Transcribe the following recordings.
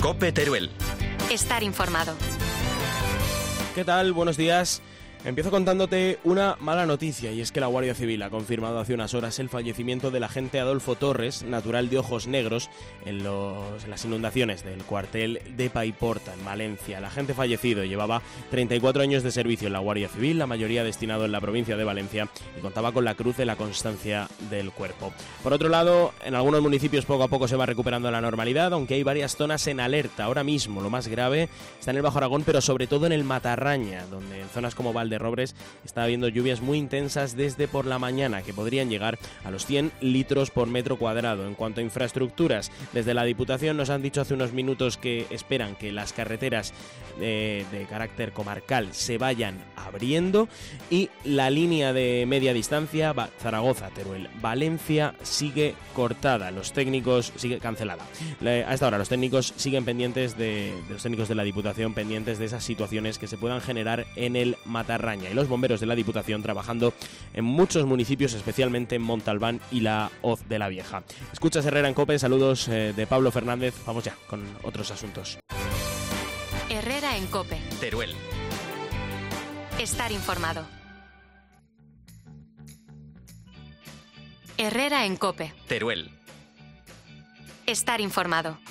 COPE Teruel. Estar informado. ¿Qué tal? Buenos días. Empiezo contándote una mala noticia, y es que la Guardia Civil ha confirmado hace unas horas el fallecimiento del agente Adolfo Torres, natural de Ojos Negros, en las inundaciones del cuartel de Paiporta, en Valencia. El agente fallecido llevaba 34 años de servicio en la Guardia Civil, la mayoría destinado en la provincia de Valencia, y contaba con la cruz de la constancia del cuerpo. Por otro lado, en algunos municipios poco a poco se va recuperando la normalidad, aunque hay varias zonas en alerta. Ahora mismo lo más grave está en el Bajo Aragón, pero sobre todo en el Matarraña, donde en zonas como Valderrobres está habiendo lluvias muy intensas desde por la mañana, que podrían llegar a los 100 litros por metro cuadrado. En cuanto a infraestructuras, desde la Diputación nos han dicho hace unos minutos que esperan que las carreteras de carácter comarcal se vayan abriendo, y la línea de media distancia Zaragoza-Teruel Valencia sigue cortada, sigue cancelada. A esta hora los técnicos siguen pendientes los técnicos de la Diputación pendientes de esas situaciones que se puedan generar en el Matarraña, y los bomberos de la Diputación trabajando en muchos municipios, especialmente en Montalbán y la Hoz de la Vieja. Escuchas Herrera en COPE, saludos de Pablo Fernández. Vamos ya con otros asuntos. Herrera en COPE. Teruel. Estar informado. Herrera en COPE. Teruel. Estar informado.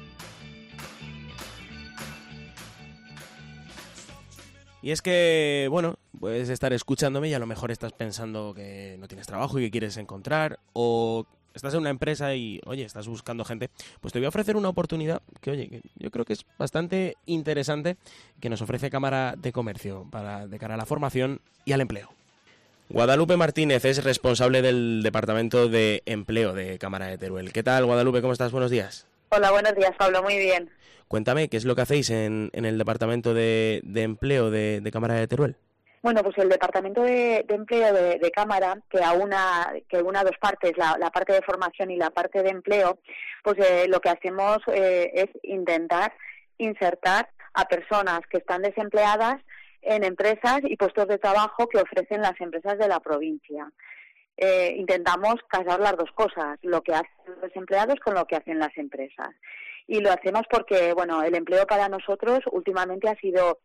Y es que, bueno, puedes estar escuchándome y a lo mejor estás pensando que no tienes trabajo y que quieres encontrar, o estás en una empresa y, oye, estás buscando gente. Pues te voy a ofrecer una oportunidad que, oye, que yo creo que es bastante interesante, que nos ofrece Cámara de Comercio de cara a la formación y al empleo. Guadalupe Martínez es responsable del Departamento de Empleo de Cámara de Teruel. ¿Qué tal, Guadalupe? ¿Cómo estás? Buenos días. Hola, buenos días, Pablo. Muy bien. Cuéntame, ¿qué es lo que hacéis en el Departamento de Empleo de Cámara de Teruel? Bueno, pues el Departamento de Empleo de Cámara, que una dos partes, la parte de formación y la parte de empleo, pues lo que hacemos es intentar insertar a personas que están desempleadas en empresas y puestos de trabajo que ofrecen las empresas de la provincia. Intentamos casar las dos cosas, lo que hacen los desempleados con lo que hacen las empresas. Y lo hacemos porque, bueno, el empleo para nosotros últimamente ha sido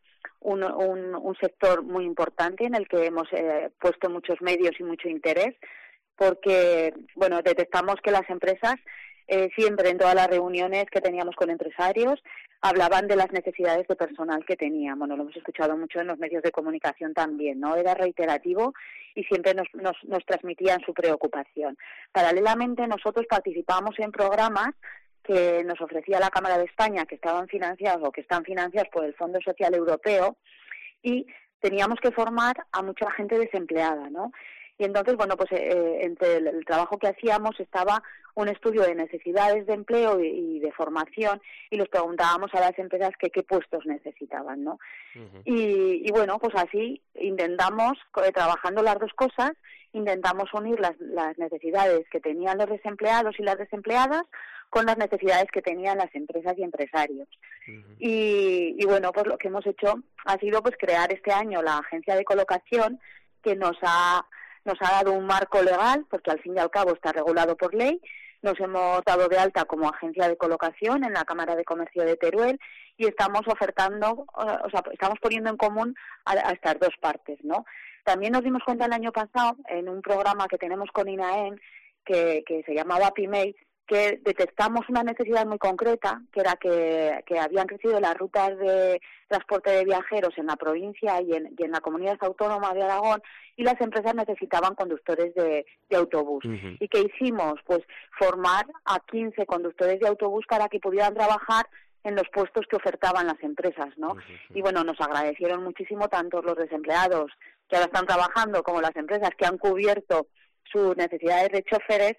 un sector muy importante en el que hemos puesto muchos medios y mucho interés, porque, bueno, detectamos que las empresas siempre en todas las reuniones que teníamos con empresarios hablaban de las necesidades de personal que tenían. Bueno, lo hemos escuchado mucho en los medios de comunicación también, ¿no? Era reiterativo y siempre nos transmitían su preocupación. Paralelamente, nosotros participábamos en programas que nos ofrecía la Cámara de España, que estaban financiados o que están financiados por el Fondo Social Europeo, y teníamos que formar a mucha gente desempleada, ¿no? Y entonces, bueno, pues entre el trabajo que hacíamos estaba un estudio de necesidades de empleo y de formación, y les preguntábamos a las empresas qué puestos necesitaban, ¿no? Uh-huh. Y bueno, pues así intentamos, trabajando las dos cosas, intentamos unir las necesidades que tenían los desempleados y las desempleadas con las necesidades que tenían las empresas y empresarios. Uh-huh. Y bueno, pues lo que hemos hecho ha sido pues crear este año la agencia de colocación, que nos ha dado un marco legal, porque al fin y al cabo está regulado por ley. Nos hemos dado de alta como agencia de colocación en la Cámara de Comercio de Teruel y estamos ofertando, estamos poniendo en común a estas dos partes, ¿no? También nos dimos cuenta el año pasado, en un programa que tenemos con INAEM, que se llamaba PIMEI, que detectamos una necesidad muy concreta, que era que habían crecido las rutas de transporte de viajeros en la provincia y en la comunidad autónoma de Aragón, y las empresas necesitaban conductores de autobús. Uh-huh. ¿Y qué hicimos? Pues formar a 15 conductores de autobús para que pudieran trabajar en los puestos que ofertaban las empresas, ¿no? Uh-huh. Y bueno, nos agradecieron muchísimo tanto los desempleados que ahora están trabajando como las empresas que han cubierto sus necesidades de choferes.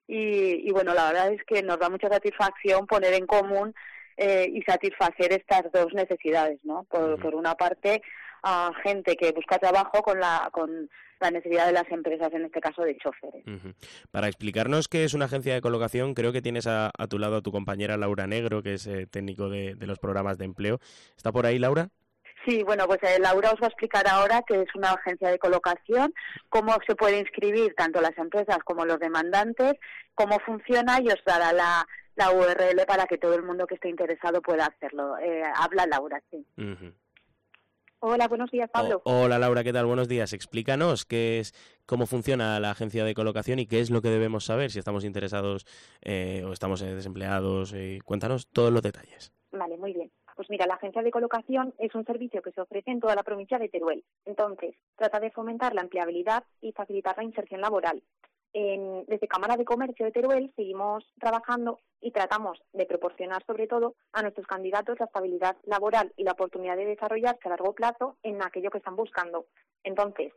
Y bueno, la verdad es que nos da mucha satisfacción poner en común y satisfacer estas dos necesidades, ¿no? Por una parte, a gente que busca trabajo con la necesidad de las empresas, en este caso de choferes. Uh-huh. Para explicarnos qué es una agencia de colocación, creo que tienes a tu lado a tu compañera Laura Negro, que es técnico de los programas de empleo. ¿Está por ahí, Laura? Sí, bueno, pues Laura os va a explicar ahora qué es una agencia de colocación, cómo se puede inscribir tanto las empresas como los demandantes, cómo funciona, y os dará la la URL para que todo el mundo que esté interesado pueda hacerlo. Habla Laura, sí. Ujú. Hola, buenos días, Pablo. Hola Laura, ¿qué tal? Buenos días. Explícanos cómo funciona la agencia de colocación y qué es lo que debemos saber si estamos interesados o estamos desempleados. Cuéntanos todos los detalles. Vale, muy bien. Pues mira, la agencia de colocación es un servicio que se ofrece en toda la provincia de Teruel. Entonces, trata de fomentar la empleabilidad y facilitar la inserción laboral. Desde Cámara de Comercio de Teruel seguimos trabajando y tratamos de proporcionar sobre todo a nuestros candidatos la estabilidad laboral y la oportunidad de desarrollarse a largo plazo en aquello que están buscando. Entonces,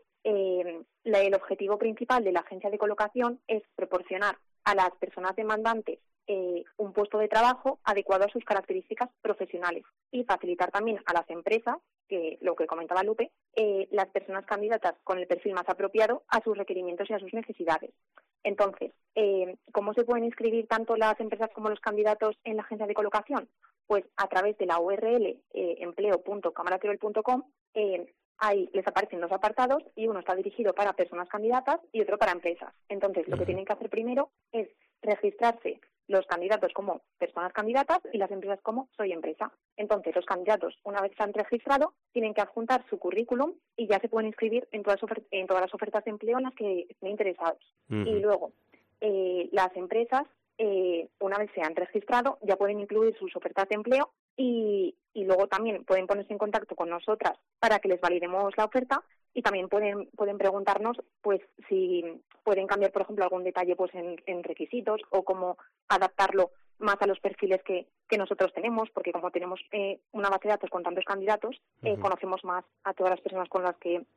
el objetivo principal de la agencia de colocación es proporcionar a las personas demandantes un puesto de trabajo adecuado a sus características profesionales y facilitar también a las empresas, que lo que comentaba Lupe, las personas candidatas con el perfil más apropiado a sus requerimientos y a sus necesidades. Entonces, ¿cómo se pueden inscribir tanto las empresas como los candidatos en la agencia de colocación? Pues a través de la URL empleo.camarateruel.com. Ahí les aparecen dos apartados y uno está dirigido para personas candidatas y otro para empresas. Entonces, lo que tienen que hacer primero es registrarse los candidatos como personas candidatas y las empresas como soy empresa. Entonces, los candidatos, una vez se han registrado, tienen que adjuntar su currículum y ya se pueden inscribir en todas las ofertas de empleo en las que estén interesados. Y luego, las empresas, una vez se han registrado, ya pueden incluir sus ofertas de empleo y luego también pueden ponerse en contacto con nosotras para que les validemos la oferta y también pueden preguntarnos pues si pueden cambiar, por ejemplo, algún detalle pues en requisitos o cómo adaptarlo más a los perfiles que nosotros tenemos, porque como tenemos una base de datos con tantos candidatos, conocemos más a todas las personas con las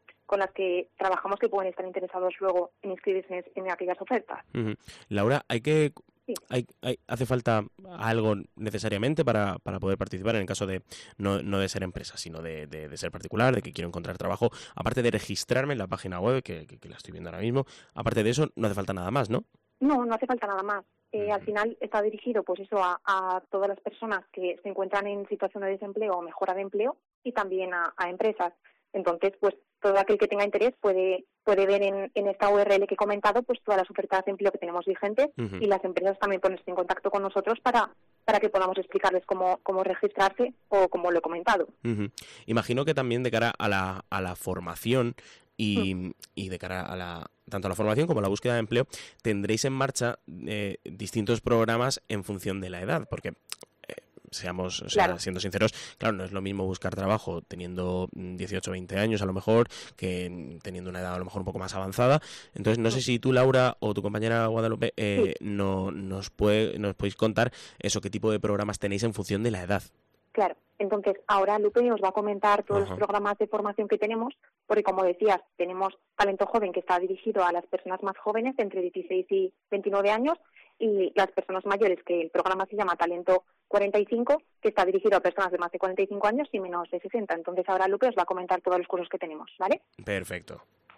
que trabajamos que pueden estar interesados luego en inscribirse en aquellas ofertas. Laura, Sí. ¿hace falta algo necesariamente para poder participar en el caso de no de ser empresa, sino de ser particular, de que quiero encontrar trabajo? Aparte de registrarme en la página web, que la estoy viendo ahora mismo, aparte de eso, no hace falta nada más, ¿no? No hace falta nada más. Al final está dirigido pues eso a todas las personas que se encuentran en situación de desempleo o mejora de empleo y también a empresas. Entonces, pues todo aquel que tenga interés puede ver en esta URL que he comentado pues todas las ofertas de empleo que tenemos vigentes y las empresas también ponerse en contacto con nosotros para que podamos explicarles cómo registrarse o como lo he comentado. Imagino que también de cara a la formación y de cara a tanto a la formación como a la búsqueda de empleo tendréis en marcha distintos programas en función de la edad, porque Claro. siendo sinceros, claro, no es lo mismo buscar trabajo teniendo 18 o 20 años a lo mejor que teniendo una edad a lo mejor un poco más avanzada. Entonces, no sé si tú, Laura, o tu compañera Guadalupe nos podéis contar eso, qué tipo de programas tenéis en función de la edad. Claro, entonces ahora Lupe os va a comentar todos los programas de formación que tenemos, porque como decías, tenemos Talento Joven que está dirigido a las personas más jóvenes, entre 16 y 29 años, y las personas mayores, que el programa se llama Talento 45, que está dirigido a personas de más de 45 años y menos de 60. Entonces ahora Lupe os va a comentar todos los cursos que tenemos, ¿vale? Perfecto.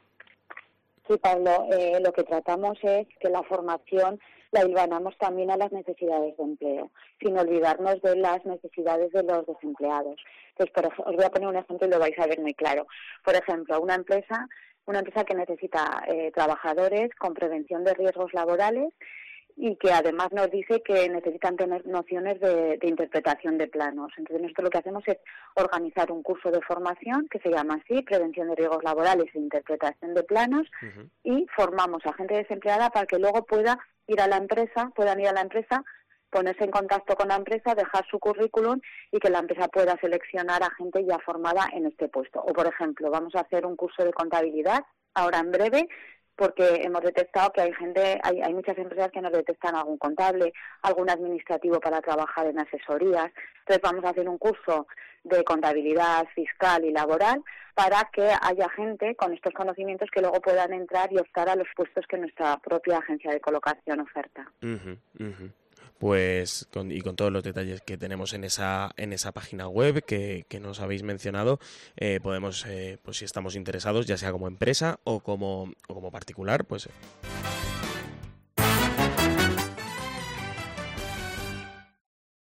Sí, Pablo, lo que tratamos es que la formación la hilvanamos también a las necesidades de empleo, sin olvidarnos de las necesidades de los desempleados. Entonces, os voy a poner un ejemplo y lo vais a ver muy claro. Por ejemplo, una empresa que necesita trabajadores con prevención de riesgos laborales y que además nos dice que necesitan tener nociones de interpretación de planos. Entonces nosotros lo que hacemos es organizar un curso de formación que se llama así, Prevención de Riesgos Laborales e Interpretación de Planos, y formamos a gente desempleada para que luego puedan ir a la empresa, ponerse en contacto con la empresa, dejar su currículum y que la empresa pueda seleccionar a gente ya formada en este puesto. O, por ejemplo, vamos a hacer un curso de contabilidad ahora en breve, porque hemos detectado que hay muchas empresas que nos detectan algún contable, algún administrativo para trabajar en asesorías. Entonces vamos a hacer un curso de contabilidad fiscal y laboral para que haya gente con estos conocimientos que luego puedan entrar y optar a los puestos que nuestra propia agencia de colocación oferta. Pues con todos los detalles que tenemos en esa página web que nos habéis mencionado, podemos, pues si estamos interesados, ya sea como empresa o como particular, pues